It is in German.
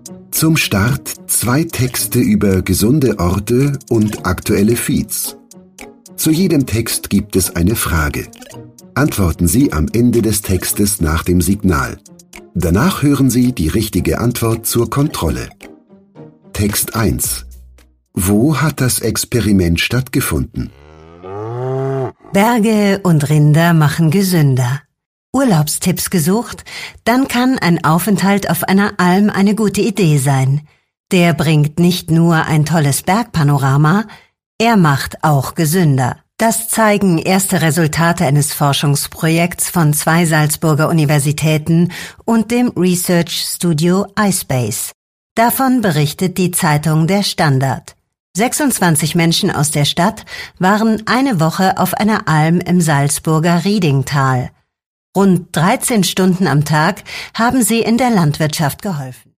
Zum Start 2 Texte über gesunde Orte und aktuelle Feeds. Zu jedem Text gibt es eine Frage. Antworten Sie am Ende des Textes nach dem Signal. Danach hören Sie die richtige Antwort zur Kontrolle. Text 1. Wo hat das Experiment stattgefunden? Berge und Rinder machen gesünder. Urlaubstipps gesucht? Dann kann ein Aufenthalt auf einer Alm eine gute Idee sein. Der bringt nicht nur ein tolles Bergpanorama, er macht auch gesünder. Das zeigen erste Resultate eines Forschungsprojekts von 2 Salzburger Universitäten und dem Research Studio iSpace. Davon berichtet die Zeitung Der Standard. 26 Menschen aus der Stadt waren eine Woche auf einer Alm im Salzburger Riedingtal. Rund 13 Stunden am Tag haben sie in der Landwirtschaft geholfen.